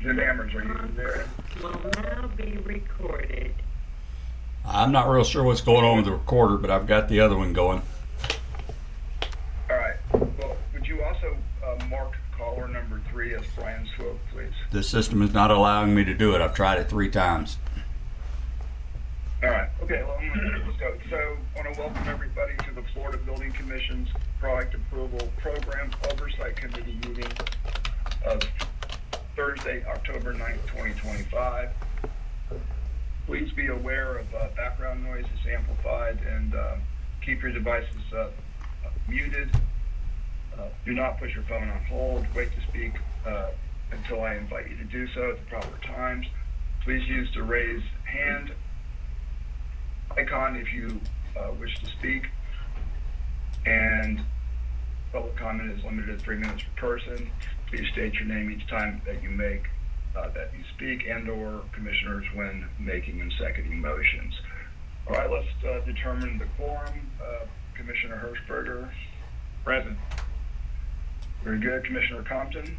Jim Hammers, are you there? Will now be recorded. I'm not real sure what's going on with the recorder, but I've got the other one going. All right. Well, would you also mark caller number 3 as Brian Swope, please? The system is not allowing me to do it. I've tried it 3 times. All right. Okay. Well, let's go. So, I want to welcome everybody to the Florida Building Commission's Product Approval Program Oversight Committee meeting of Thursday, October 9th, 2025. Please be aware of background noise is amplified, and keep your devices muted. Do not put your phone on hold. Wait to speak until I invite you to do so at the proper times. Please use the raise hand icon if you wish to speak. And public comment is limited to 3 minutes per person. Please state your name each time that you speak, and/or commissioners when making and seconding motions. All right, let's determine the quorum. Commissioner Hershberger. Present. Very good. Commissioner Compton.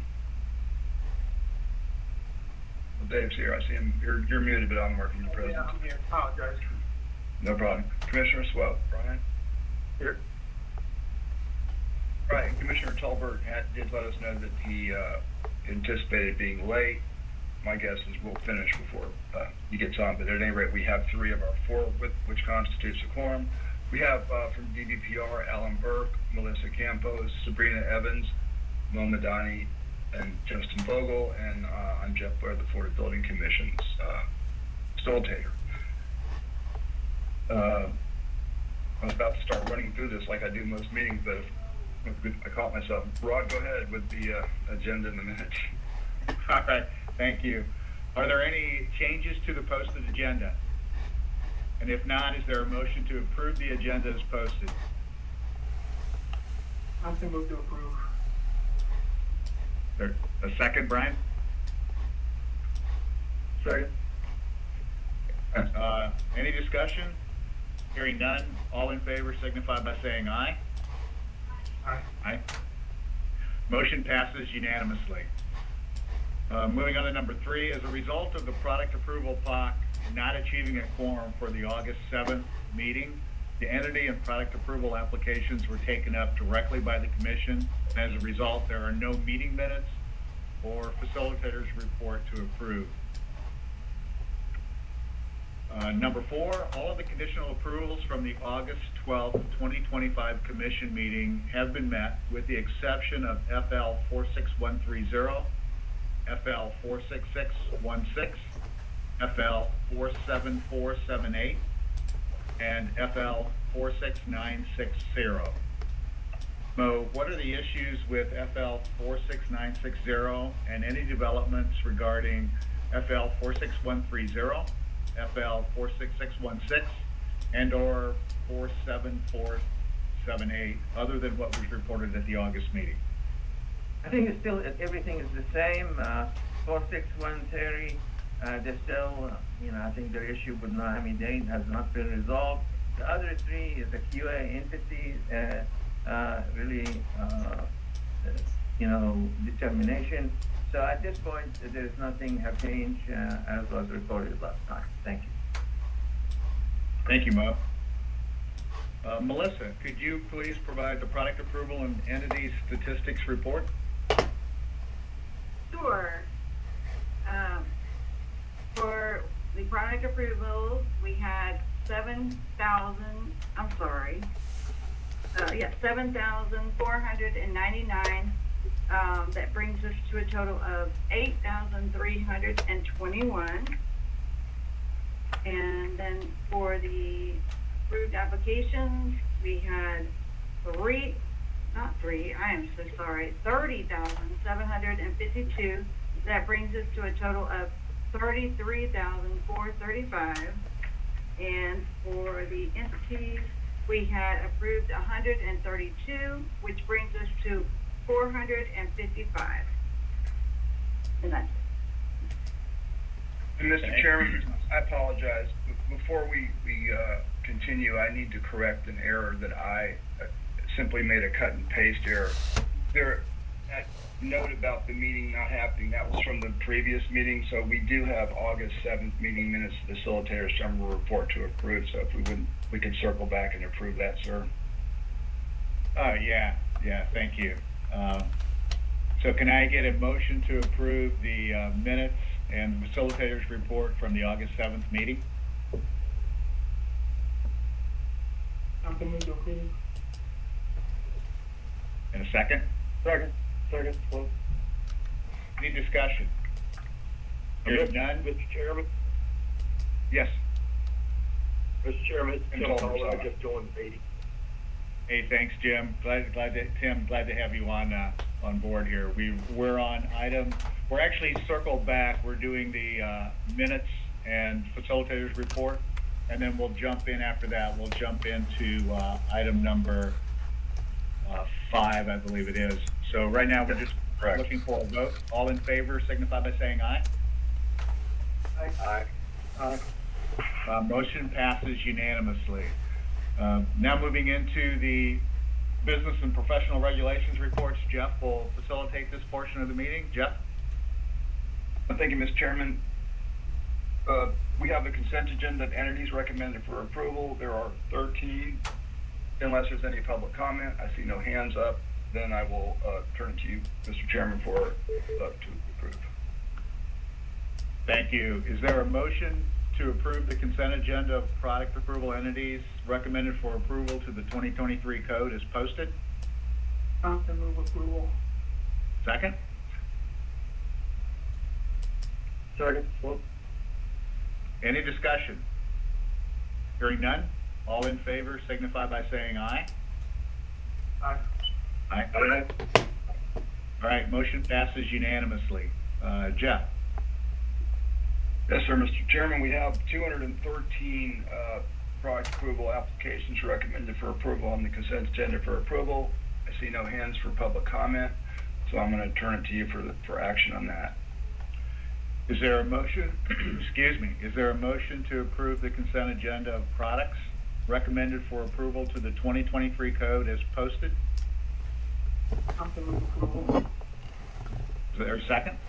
Well, Dave's here. I see him. You're muted, but I'm working. You're present. Yeah, I'm here. Apologize. No problem. Commissioner Swope. Brian. Here. Right. Commissioner Tolbert did let us know that he anticipated being late. My guess is we'll finish before he gets on. But at any rate, we have 3 of our 4, which constitutes a quorum. We have from DBPR, Alan Burke, Melissa Campos, Sabrina Evans, Mo Madani, and Justin Vogel, and I'm Jeff Blair, the Florida Building Commission's facilitator. I was about to start running through this like I do most meetings, but I caught myself. Rod, go ahead with the agenda in the minutes. All right. Thank you. Are there any changes to the posted agenda? And if not, is there a motion to approve the agenda as posted? I'm going to move to approve. There, a second, Brian? Second. Any discussion? Hearing none, all in favor signify by saying aye. Aye. Aye. Motion passes unanimously. Moving on to number 3, as a result of the product approval POC not achieving a quorum for the August 7th meeting, the entity and product approval applications were taken up directly by the Commission, and as a result, there are no meeting minutes or facilitators report to approve. Number 4, all of the conditional approvals from the August 12th, 2025 Commission meeting have been met with the exception of FL 46130, FL 46616, FL 47478, and FL 46960. Mo, what are the issues with FL 46960 and any developments regarding FL 46130, FL 46616, and/or 47478, other than what was reported at the August meeting? I think it's still, everything is the same. 46130, they're still, I think their issue with Miami-Dade has not been resolved. The other 3 is the QA entity, determination. So at this point, there's nothing have changed as was reported last time. Thank you. Thank you, Mo. Melissa, could you please provide the product approval and entity statistics report? Sure. For the product approvals, we had 7,499. That brings us to a total of 8,321. And then for the approved applications, we had 30,752. That brings us to a total of 33,435. And for the entities, we had approved 132, which brings us to 455. And that's it. And Mr. Chairman, I apologize. Before we continue, I need to correct an error that I simply made a cut and paste error. that note about the meeting not happening, that was from the previous meeting, so we do have August 7th meeting minutes, facilitator summary report to approve, so if we could circle back and approve that, sir. Oh, yeah, thank you. So can I get a motion to approve the minutes and facilitators report from the August 7th meeting? I'm gonna move to approve. And a second? Second, Swope. Any discussion? Hearing none? Mr. Chairman, Yes. Mr. Chairman, it's And Tim Tom, Cullen, I sorry. just joined the meeting. Hey, thanks, Jim. Tim, glad to have you on board here. We're actually circled back. We're doing the minutes and facilitators report, and then we'll jump in after that. We'll jump into item number 5, I believe it is. So right now, we're just Correct. looking for a vote. All in favor signify by saying aye. Aye. Motion passes unanimously. Now moving into the business and professional regulations reports, Jeff will facilitate this portion of the meeting. Jeff? Thank you, Mr. Chairman. We have the consent agenda of entities recommended for approval. There are 13. Unless there's any public comment, I see no hands up, then I will turn to you, Mr. Chairman, to approve. Thank you. Is there a motion to approve the consent agenda of product approval entities recommended for approval to the 2023 code as posted? I'm gonna move approval. Second? Second, Swope. Any discussion? Hearing none? All in favor signify by saying aye. Aye. Aye. All right, motion passes unanimously. Jeff? Yes, sir, Mr. Chairman, we have 213 product approval applications recommended for approval on the consent agenda for approval. I see no hands for public comment, so I'm going to turn it to you for action on that. Is there a motion, is there a motion to approve the consent agenda of products recommended for approval to the 2023 code as posted? I'm gonna move approval. Is there a second?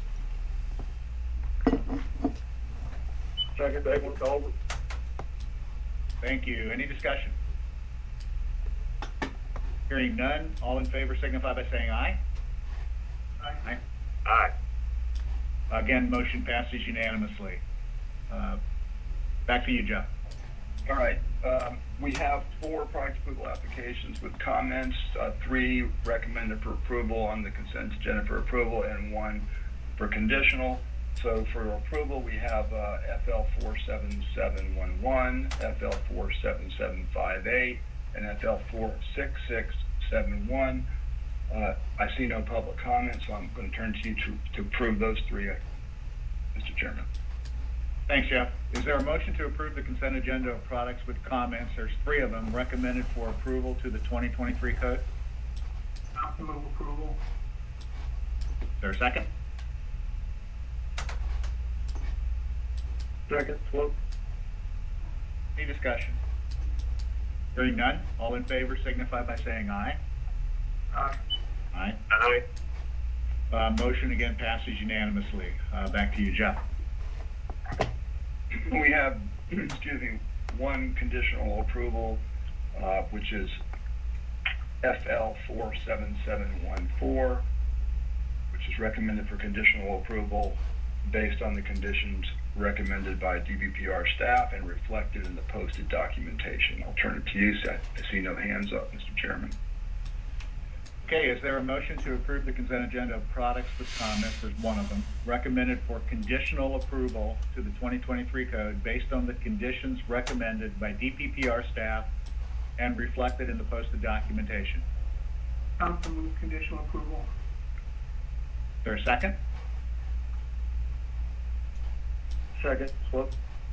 Second, Culver. Thank you. Any discussion? Hearing none, all in favor signify by saying aye. Aye. Aye. Again, motion passes unanimously. Back to you, Jeff. All right, we have 4 product approval applications with comments, 3 recommended for approval on the consent agenda for approval, and 1 for conditional. So for approval, we have FL 47711, FL 47758, and FL 46671. I see no public comment, so I'm going to turn to you to approve those 3, Mr. Chairman. Thanks, Jeff. Is there a motion to approve the consent agenda of products with comments? There's 3 of them recommended for approval to the 2023 code. I'm gonna move approval. Is there a second? Second, Swope. Any discussion? Hearing none, all in favor signify by saying aye. Aye. Aye. Aye. Motion again passes unanimously. Back to you, Jeff. We have, 1 conditional approval, which is FL 47714, which is recommended for conditional approval based on the conditions recommended by DBPR staff and reflected in the posted documentation. I'll turn it to you. I see no hands up, Mr. Chairman. Okay, is there a motion to approve the consent agenda of products with comments? There's 1 of them. Recommended for conditional approval to the 2023 code based on the conditions recommended by DPPR staff and reflected in the posted documentation. I'm gonna move conditional approval. Is there a second? Second, Swope.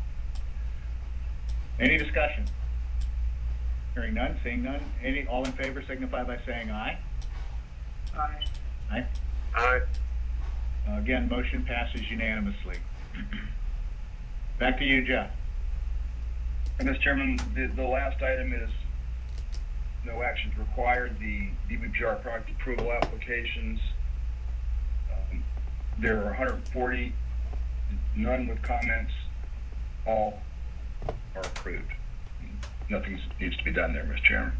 Any discussion? Hearing none, seeing none. All in favor signify by saying aye. Aye. Aye. Aye. Again, motion passes unanimously. Back to you, Jeff. And Mr. Chairman, the last item is no actions required. The DBPR product approval applications, there are 140, none with comments, all are approved. Nothing needs to be done there, Mr. Chairman.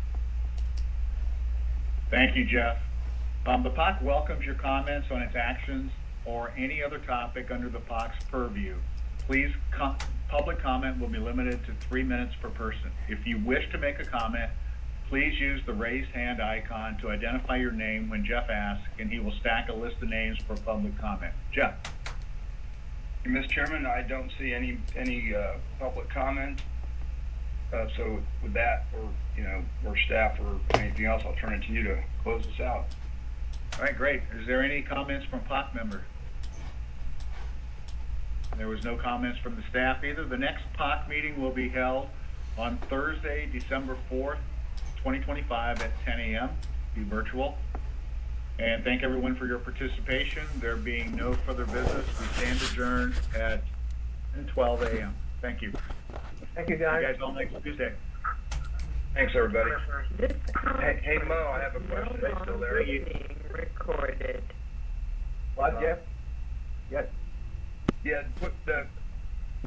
Thank you, Jeff. The POC welcomes your comments on its actions or any other topic under the POC's purview. Please, public comment will be limited to 3 minutes per person. If you wish to make a comment, please use the raised hand icon to identify your name when Jeff asks, and he will stack a list of names for public comment. Jeff? Mr. Chairman, I don't see any public comment. So with that, or staff or anything else, I'll turn it to you to close this out. All right, great. Is there any comments from POC members? There was no comments from the staff either. The next POC meeting will be held on Thursday, December 4th, 2025 at 10 a.m. Be virtual. And thank everyone for your participation. There being no further business, we stand adjourned at 12 a.m. Thank you. Thank you, See you guys. guys all next Tuesday. Thanks, everybody. This Hey, Mo, I have a question. Are you still there? is being recorded. What, Jeff? Yes. Yeah, put the